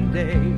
day.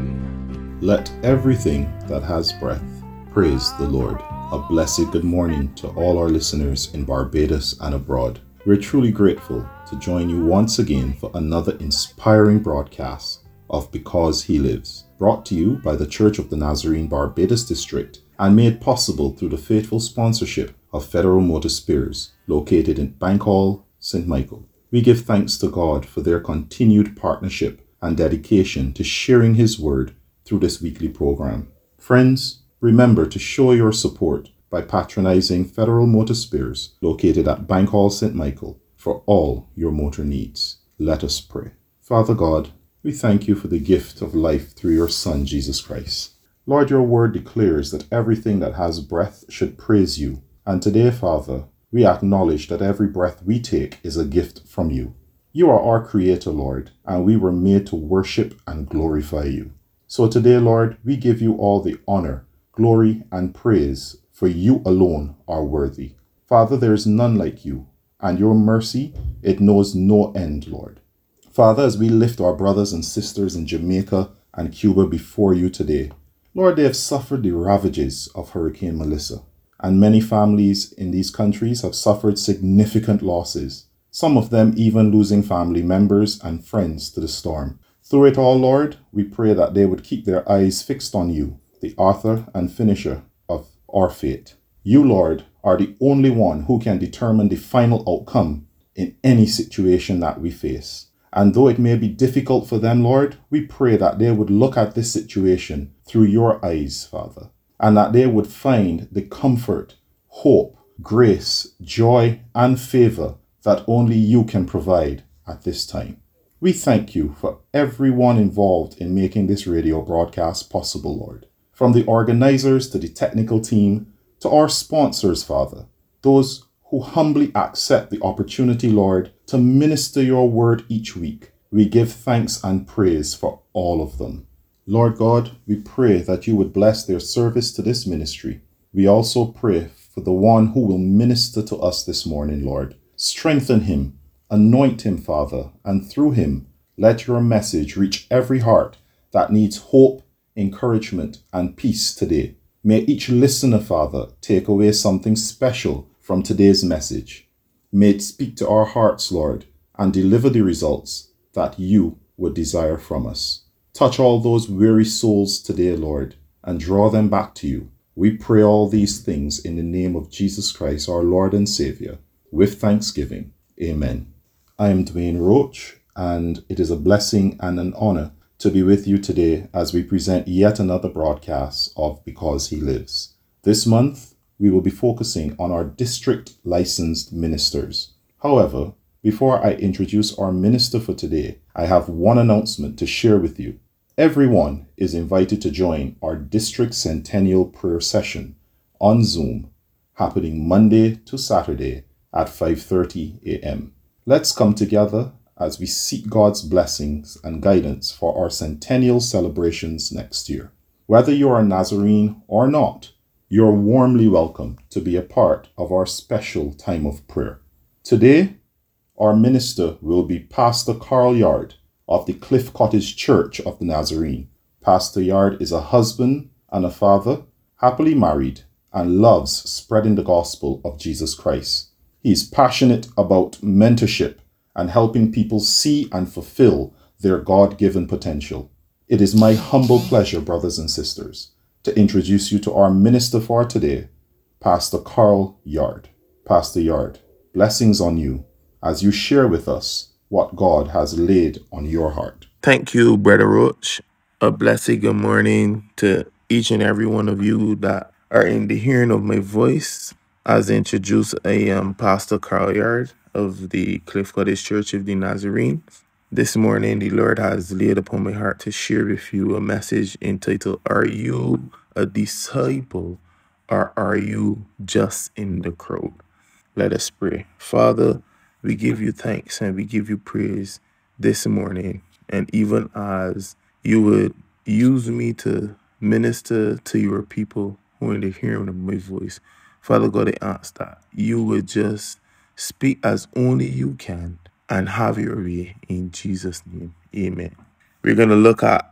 Let everything that has breath praise the Lord. A blessed good morning to all our listeners in Barbados and abroad. We're truly grateful to join you once again for another inspiring broadcast of Because He Lives, brought to you by the Church of the Nazarene Barbados District and made possible through the faithful sponsorship of Federal Motor Spares, located in Bankhall, St. Michael. We give thanks to God for their continued partnership and dedication to sharing His Word through this weekly program. Friends, remember to show your support by patronizing Federal Motor Spares, located at Bankhall, St. Michael, for all your motor needs. Let us pray. Father God, we thank you for the gift of life through your Son, Jesus Christ. Lord, your word declares that everything that has breath should praise you. And today, Father, we acknowledge that every breath we take is a gift from you. You are our Creator, Lord, and we were made to worship and glorify you. So today, Lord, we give you all the honor, glory, and praise, for you alone are worthy. Father, there is none like you, and your mercy, it knows no end, Lord. Father, as we lift our brothers and sisters in Jamaica and Cuba before you today, Lord, they have suffered the ravages of Hurricane Melissa, and many families in these countries have suffered significant losses, some of them even losing family members and friends to the storm. Through it all, Lord, we pray that they would keep their eyes fixed on you, the author and finisher of our fate. You, Lord, are the only one who can determine the final outcome in any situation that we face. And though it may be difficult for them, Lord, we pray that they would look at this situation through your eyes, Father, and that they would find the comfort, hope, grace, joy, and favor that only you can provide at this time. We thank you for everyone involved in making this radio broadcast possible, Lord. From the organizers to the technical team to our sponsors, Father, those who humbly accept the opportunity, Lord, to minister your word each week. We give thanks and praise for all of them. Lord God, we pray that you would bless their service to this ministry. We also pray for the one who will minister to us this morning, Lord. Strengthen him, anoint him, Father, and through him, let your message reach every heart that needs hope, encouragement, and peace today. May each listener, Father, take away something special from today's message. May it speak to our hearts, Lord, and deliver the results that you would desire from us. Touch all those weary souls today, Lord, and draw them back to you. We pray all these things in the name of Jesus Christ, our Lord and Savior, with thanksgiving. Amen. I am Dwayne Roach, and it is a blessing and an honor to be with you today as we present yet another broadcast of Because He Lives. This month, we will be focusing on our district licensed ministers. However, before I introduce our minister for today, I have one announcement to share with you. Everyone is invited to join our district centennial prayer session on Zoom, happening Monday to Saturday at 5:30 a.m. Let's come together as we seek God's blessings and guidance for our centennial celebrations next year. Whether you are a Nazarene or not, you're warmly welcome to be a part of our special time of prayer. Today, our minister will be Pastor Carl Yard of the Cliff Cottage Church of the Nazarene. Pastor Yard is a husband and a father, happily married, and loves spreading the gospel of Jesus Christ. He is passionate about mentorship and helping people see and fulfill their God-given potential. It is my humble pleasure, brothers and sisters, to introduce you to our minister for today, Pastor Carl Yard. Pastor Yard, blessings on you as you share with us what God has laid on your heart. Thank you, Brother Roach. A blessed good morning to each and every one of you that are in the hearing of my voice. As introduced, I am Pastor Carl Yard of the Cliff Cottage Church of the Nazarene. This morning, the Lord has laid upon my heart to share with you a message entitled, Are You a Disciple or Are You Just in the Crowd? Let us pray. Father, we give you thanks and we give you praise this morning. And even as you would use me to minister to your people who are in the hearing of my voice, Father God, I ask that you would just speak as only you can and have your way in Jesus' name. Amen. We're going to look at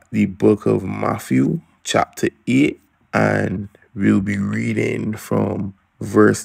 the book of Matthew, chapter 8, and we'll be reading from verse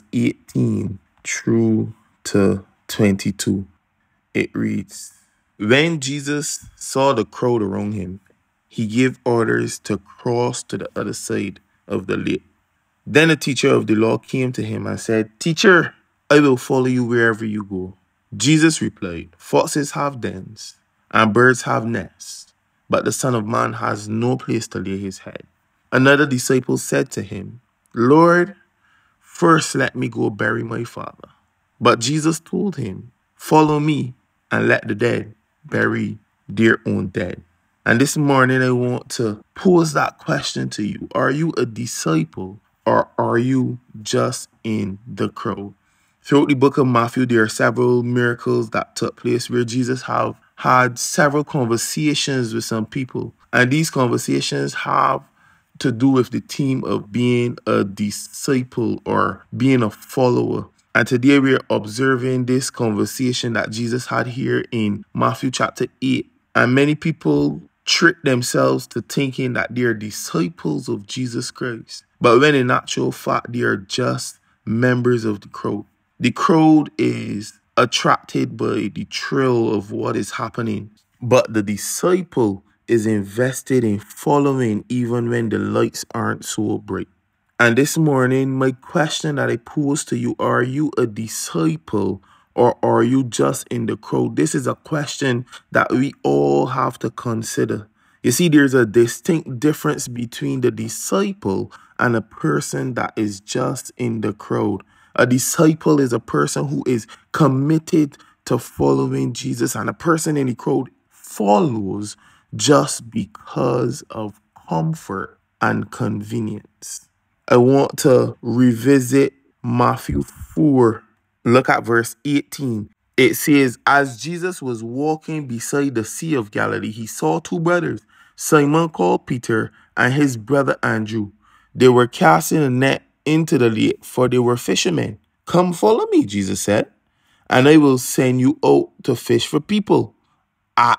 18 through to 22. It reads, When Jesus saw the crowd around him, he gave orders to cross to the other side of the lake. Then the teacher of the law came to him and said, Teacher, I will follow you wherever you go. Jesus replied, Foxes have dens, and birds have nests, but the Son of Man has no place to lay his head. Another disciple said to him, Lord, first let me go bury my father. But Jesus told him, Follow me and let the dead bury their own dead. And this morning I want to pose that question to you. Are you a disciple or are you just in the crowd? Throughout the book of Matthew, there are several miracles that took place where Jesus have had several conversations with some people. And these conversations have to do with the theme of being a disciple or being a follower. And today we're observing this conversation that Jesus had here in Matthew chapter 8. And many people trick themselves to thinking that they're disciples of Jesus Christ. But when in actual fact, they are just members of the crowd. The crowd is attracted by the thrill of what is happening. But the disciple is invested in following even when the lights aren't so bright. And this morning, my question that I pose to you, are you a disciple or are you just in the crowd? This is a question that we all have to consider. You see, there's a distinct difference between the disciple and a person that is just in the crowd. A disciple is a person who is committed to following Jesus, and a person in the crowd follows just because of comfort and convenience. I want to revisit Matthew 4. Look at verse 18. It says, As Jesus was walking beside the Sea of Galilee, he saw two brothers, Simon called Peter and his brother Andrew. They were casting a net into the lake, for they were fishermen. Come follow me, Jesus said, and I will send you out to fish for people. At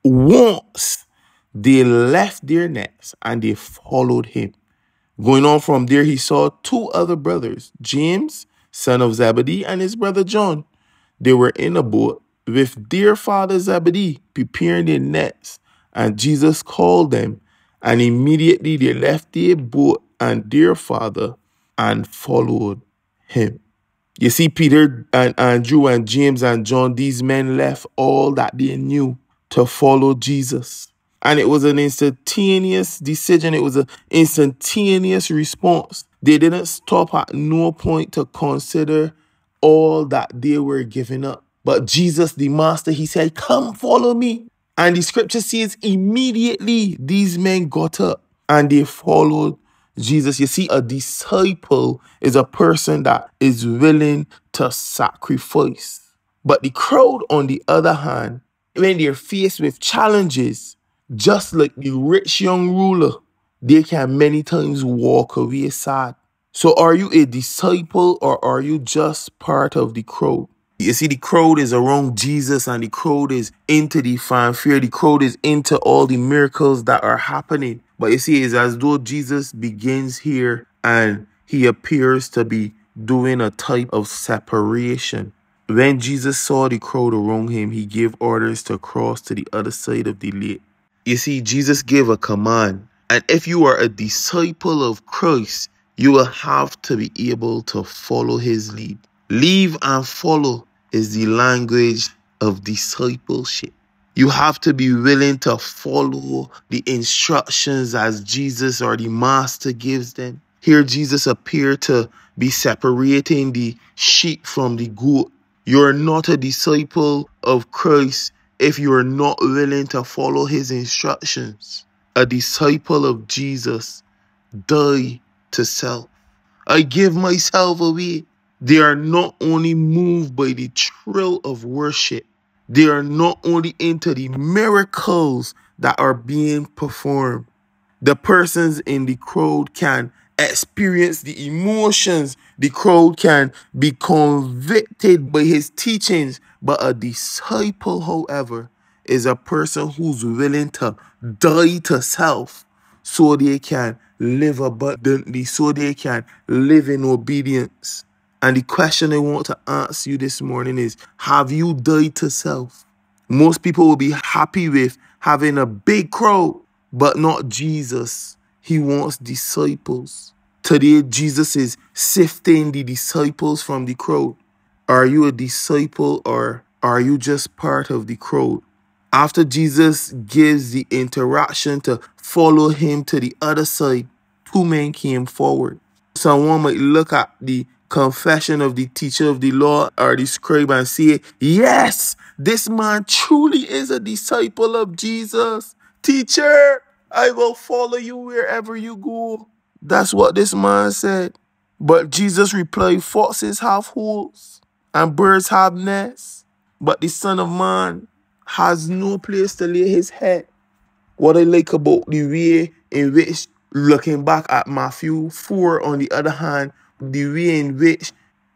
once they left their nets and they followed him. Going on from there, he saw two other brothers, James, son of Zebedee, and his brother John. They were in a boat with their father Zebedee, preparing their nets. And Jesus called them, and immediately they left their boat and their father and followed him. You see, Peter and Andrew and James and John, these men left all that they knew to follow Jesus. And it was an instantaneous decision. It was an instantaneous response. They didn't stop at no point to consider all that they were giving up. But Jesus, the master, he said, Come follow me. And the scripture says immediately these men got up and they followed Jesus. You see, a disciple is a person that is willing to sacrifice. But the crowd, on the other hand, when they're faced with challenges, just like the rich young ruler, they can many times walk away sad. So are you a disciple or are you just part of the crowd? You see, the crowd is around Jesus and the crowd is into the fanfare. The crowd is into all the miracles that are happening. But you see, it's as though Jesus begins here and he appears to be doing a type of separation. When Jesus saw the crowd around him, he gave orders to cross to the other side of the lake. You see, Jesus gave a command. And if you are a disciple of Christ, you will have to be able to follow his lead. Leave and follow is the language of discipleship. You have to be willing to follow the instructions as Jesus or the master gives them. Here Jesus appeared to be separating the sheep from the goat. You're not a disciple of Christ if you're not willing to follow his instructions. A disciple of Jesus die to self. I give myself away. They are not only moved by the thrill of worship, they are not only into the miracles that are being performed. The persons in the crowd can experience the emotions. The crowd can be convicted by his teachings. But a disciple, however, is a person who's willing to die to self so they can live abundantly, so they can live in obedience. And the question I want to ask you this morning is, have you died to self? Most people will be happy with having a big crowd, but not Jesus. He wants disciples. Today, Jesus is sifting the disciples from the crowd. Are you a disciple or are you just part of the crowd? After Jesus gives the interaction to follow him to the other side, two men came forward. Someone might look at the confession of the teacher of the law or the scribe and say, yes, this man truly is a disciple of Jesus. Teacher, I will follow you wherever you go. That's what this man said. But Jesus replied, foxes have holes and birds have nests, but the Son of Man has no place to lay his head. What I like about the way in which, looking back at Matthew 4, on the other hand, the way in which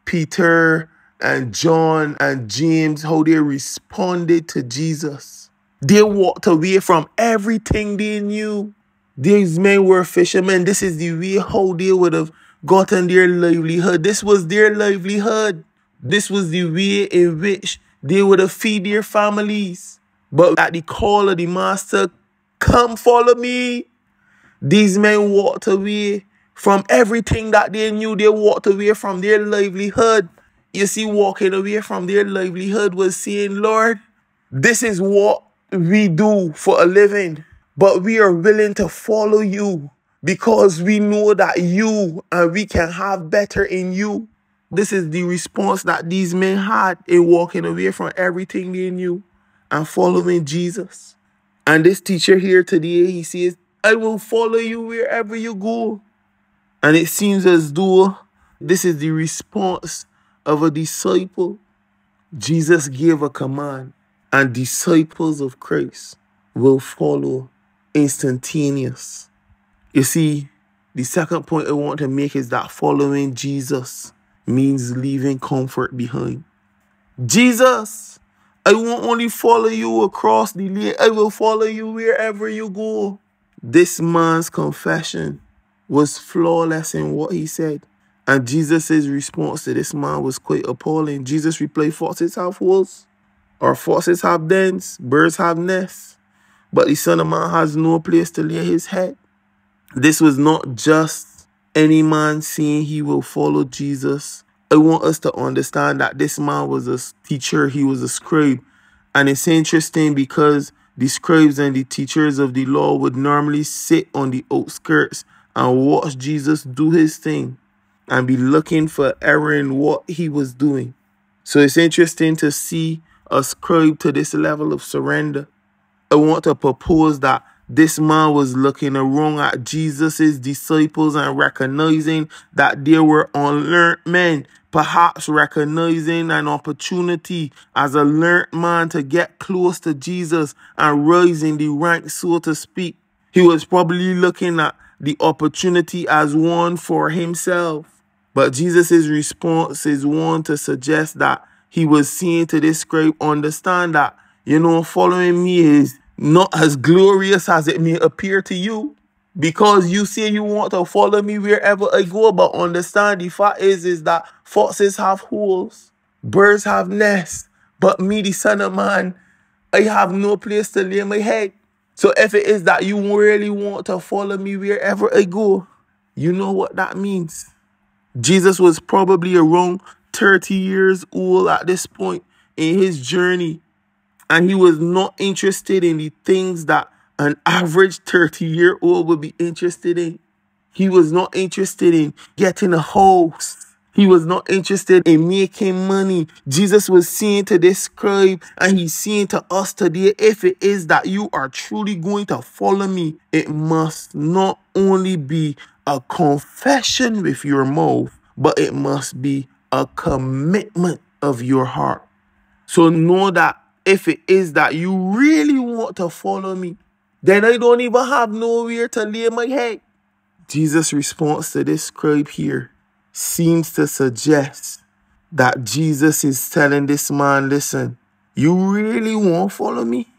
Peter and John and James, how they responded to Jesus. They walked away from everything they knew. These men were fishermen. This is the way how they would have gotten their livelihood. This was their livelihood. This was the way in which they would have fed their families. But at the call of the master, come follow me, these men walked away from everything that they knew. They walked away from their livelihood. You see, walking away from their livelihood was saying, Lord, this is what we do for a living, but we are willing to follow you because we know that you and we can have better in you. This is the response that these men had in walking away from everything they knew and following Jesus. And this teacher here today, he says, I will follow you wherever you go. And it seems as though this is the response of a disciple. Jesus gave a command, and disciples of Christ will follow instantaneous. You see, the second point I want to make is that following Jesus means leaving comfort behind. Jesus, I won't only follow you across the lake, I will follow you wherever you go. This man's confession was flawless in what he said. And Jesus' response to this man was quite appalling. Jesus replied, foxes have holes, or foxes have dens, birds have nests, but the Son of Man has no place to lay his head. This was not just any man saying he will follow Jesus. I want us to understand that this man was a teacher, he was a scribe. And it's interesting because the scribes and the teachers of the law would normally sit on the outskirts and watch Jesus do his thing and be looking for error in what he was doing. So it's interesting to see a scribe to this level of surrender. I want to propose that this man was looking wrong at Jesus' disciples and recognizing that they were unlearned men, perhaps recognizing an opportunity as a learned man to get close to Jesus and rise in the ranks, so to speak. He was probably looking at the opportunity as one for himself. But Jesus' response is one to suggest that he was saying to this scribe, understand that, following me is not as glorious as it may appear to you. Because you say you want to follow me wherever I go, but understand the fact is that foxes have holes, birds have nests, but me, the Son of Man, I have no place to lay my head. So if it is that you really want to follow me wherever I go, you know what that means. Jesus was probably around 30 years old at this point in his journey. And he was not interested in the things that an average 30-year-old would be interested in. He was not interested in getting a house. He was not interested in making money. Jesus was saying to this scribe, and he's saying to us today, if it is that you are truly going to follow me, it must not only be a confession with your mouth, but it must be a commitment of your heart. So know that if it is that you really want to follow me, then I don't even have nowhere to lay my head. Jesus' response to this scribe here seems to suggest that Jesus is telling this man, listen, you really want to follow me?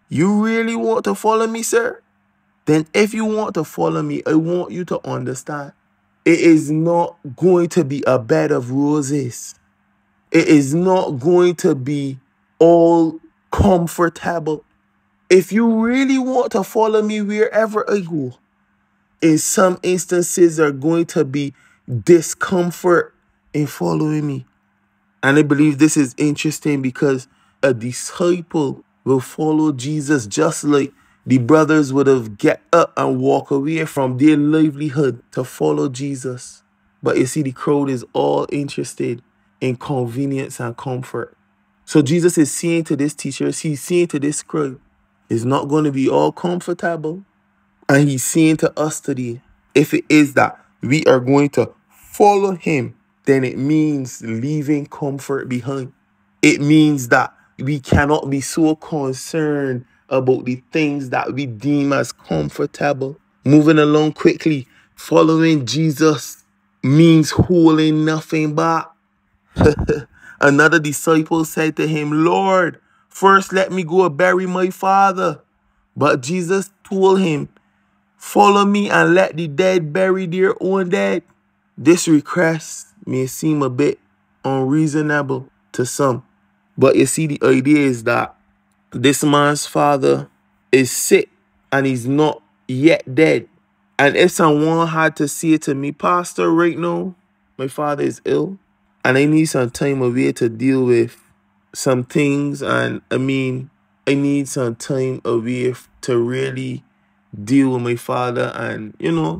You really want to follow me, sir? Then if you want to follow me, I want you to understand. It is not going to be a bed of roses. It is not going to be all comfortable. If you really want to follow me wherever I go, in some instances there are going to be discomfort in following me. And I believe this is interesting because a disciple will follow Jesus just like the brothers would have get up and walk away from their livelihood to follow Jesus. But you see, the crowd is all interested in convenience and comfort. So Jesus is saying to this teacher, he's saying to this crowd, it's not going to be all comfortable. And he's saying to us today, if it is that we are going to follow him, then it means leaving comfort behind. It means that we cannot be so concerned about the things that we deem as comfortable. Moving along quickly, following Jesus means holding nothing back. Another disciple said to him, Lord, first let me go bury my father. But Jesus told him, follow me and let the dead bury their own dead. This request may seem a bit unreasonable to some. But you see, the idea is that this man's father is sick and he's not yet dead. And if someone had to say to me, Pastor, right now, my father is ill and I need some time away to deal with some things. And I need some time away to really deal with my father. And,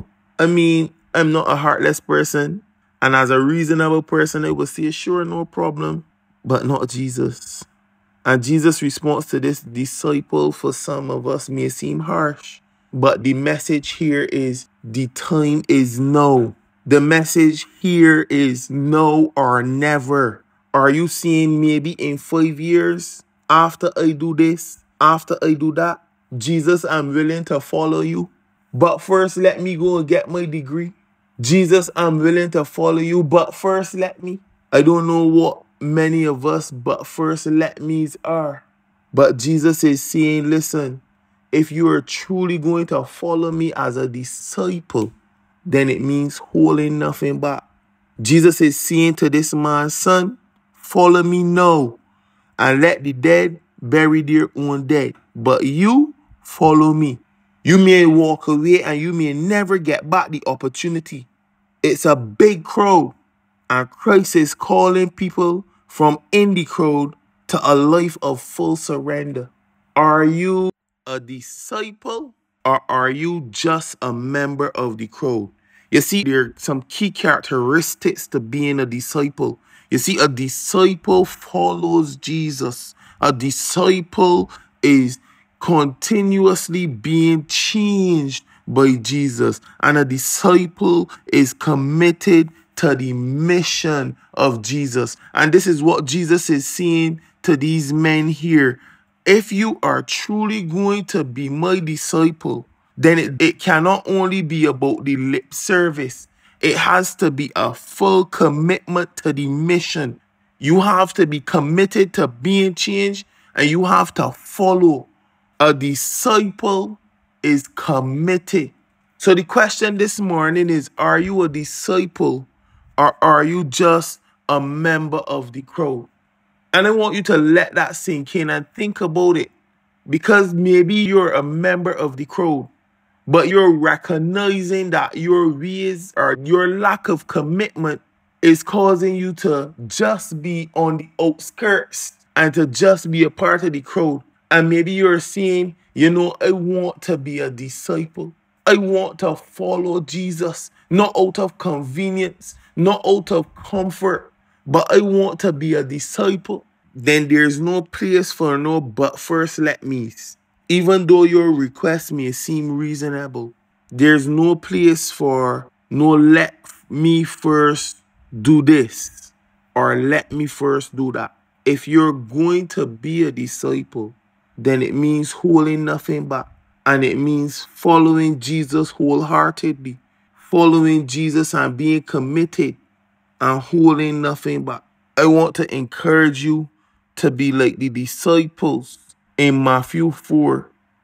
I'm not a heartless person. And as a reasonable person, I would say, sure, no problem. But not Jesus. And Jesus' response to this disciple for some of us may seem harsh. But the message here is the time is now. The message here is now or never. Are you saying maybe in 5 years, after I do this, after I do that, Jesus, I'm willing to follow you. But first, let me go and get my degree. Jesus, I'm willing to follow you. But first, let me. I don't know what many of us but first let me's are. But Jesus is saying, listen, if you are truly going to follow me as a disciple, then it means holding nothing back. Jesus is saying to this man's son, follow me now and let the dead bury their own dead. But you follow me. You may walk away and you may never get back the opportunity. It's a big crowd. And Christ is calling people from in the crowd to a life of full surrender. Are you a disciple or are you just a member of the crowd? You see, there are some key characteristics to being a disciple. You see, a disciple follows Jesus. A disciple is continuously being changed by Jesus. And a disciple is committed to the mission of Jesus. And this is what Jesus is saying to these men here. If you are truly going to be my disciple, then it cannot only be about the lip service. It has to be a full commitment to the mission. You have to be committed to being changed and you have to follow. A disciple is committed. So the question this morning is, are you a disciple or are you just a member of the crowd? And I want you to let that sink in and think about it. Because maybe you're a member of the crowd, but you're recognizing that your ways or your lack of commitment is causing you to just be on the outskirts and to just be a part of the crowd. And maybe you're saying, I want to be a disciple. I want to follow Jesus, not out of convenience, not out of comfort, but I want to be a disciple. Then there's no place for no but first let me's. Even though your request may seem reasonable, there's no place for no let me first do this or let me first do that. If you're going to be a disciple, then it means holding nothing back. And it means following Jesus wholeheartedly. Following Jesus and being committed and holding nothing back. I want to encourage you to be like the disciples in Matthew 4,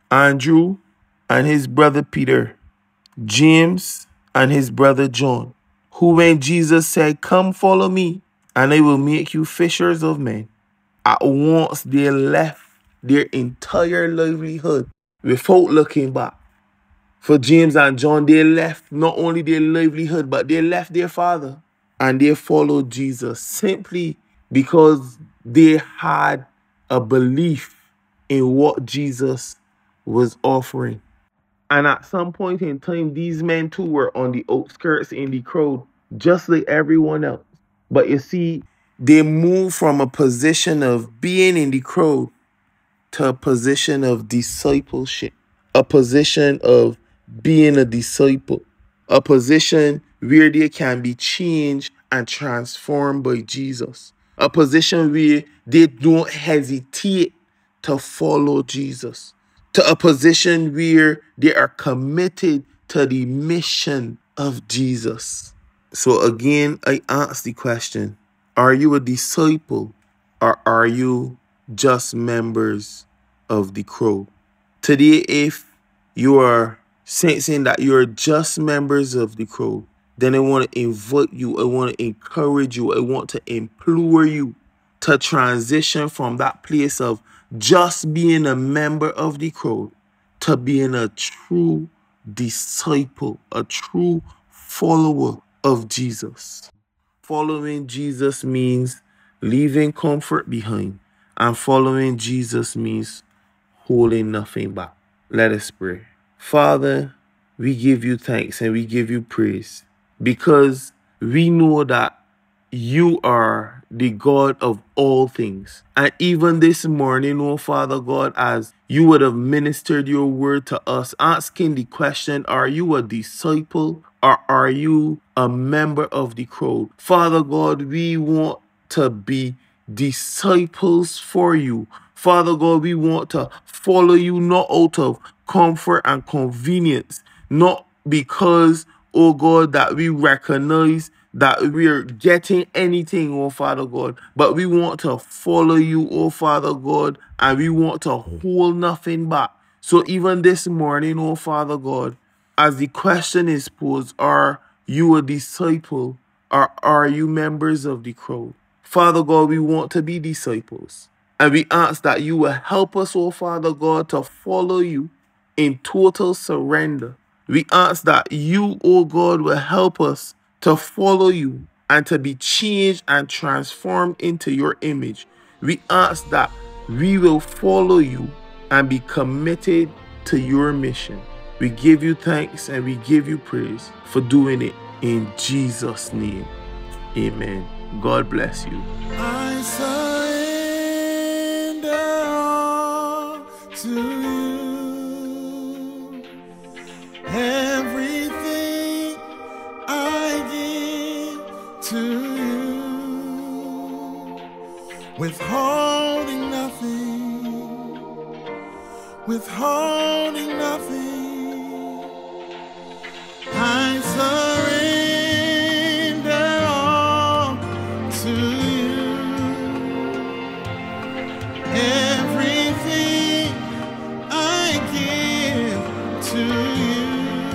Andrew and his brother Peter, James and his brother John, who when Jesus said, "Come follow me, and I will make you fishers of men," at once they left their entire livelihood without looking back. For James and John, they left not only their livelihood, but they left their father and they followed Jesus simply because they had a belief in what Jesus was offering. And at some point in time, these men too were on the outskirts in the crowd, just like everyone else. But you see, they moved from a position of being in the crowd to a position of discipleship, a position of being a disciple, a position where they can be changed and transformed by Jesus, a position where they don't hesitate to follow Jesus, to a position where they are committed to the mission of Jesus. So again, I ask the question, are you a disciple or are you just members of the crowd? Today, if you are sensing that you're just members of the crowd, then I want to invite you, I want to encourage you, I want to implore you to transition from that place of just being a member of the crowd to being a true disciple, a true follower of Jesus. Following Jesus means leaving comfort behind, and following Jesus means holding nothing back. Let us pray. Father, we give you thanks and we give you praise because we know that you are the God of all things. And even this morning, oh Father God, as you would have ministered your word to us, asking the question, are you a disciple or are you a member of the crowd? Father God, we want to be disciples for you. Father God, we want to follow you not out of comfort and convenience, not because, oh God, that we recognize that we're getting anything, oh Father God, but we want to follow you, oh Father God, and we want to hold nothing back. So even this morning, oh Father God, as the question is posed, are you a disciple or are you members of the crowd? Father God, we want to be disciples. And we ask that you will help us, oh Father God, to follow you in total surrender. We ask that you, oh God, will help us to follow you and to be changed and transformed into your image. We ask that we will follow you and be committed to your mission. We give you thanks and we give you praise for doing it in Jesus' name. Amen. God bless you. I surrender all to you. Everything I give to you. Withholding nothing. Withholding nothing. I surrender all to you. Everything I give to you.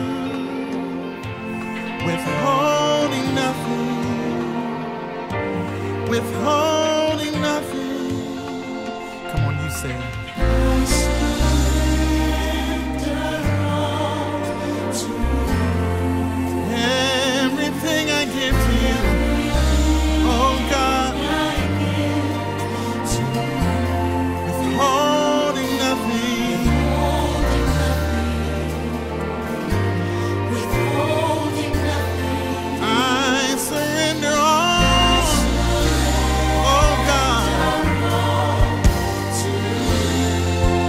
Withholding nothing. Withholding nothing. Come on, you say it. I surrender all to you. Everything I give to you, oh God, withholding nothing, I surrender all, oh God,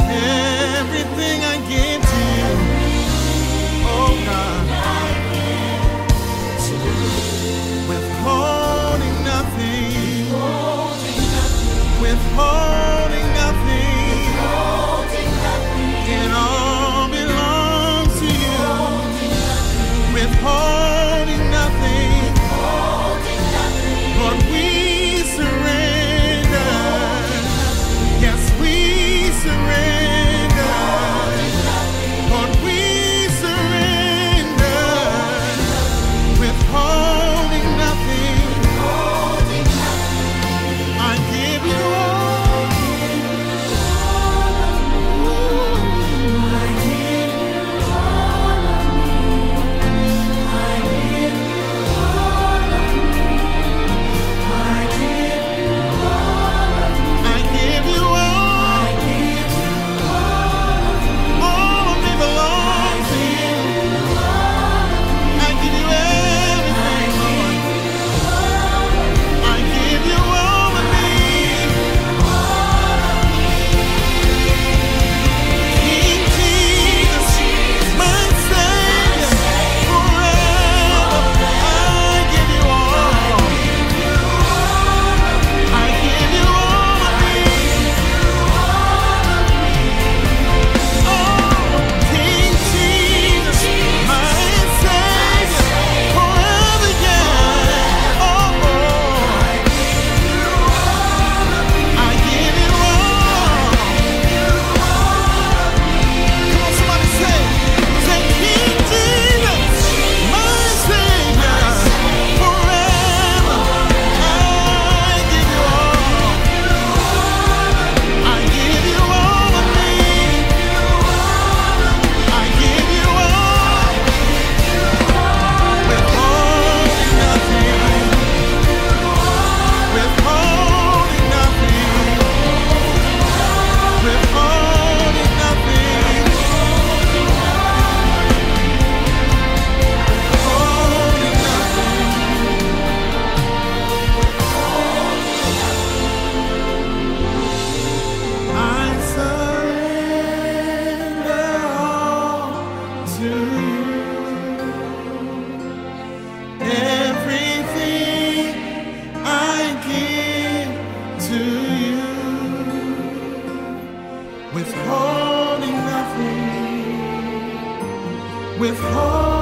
withholding nothing, withholding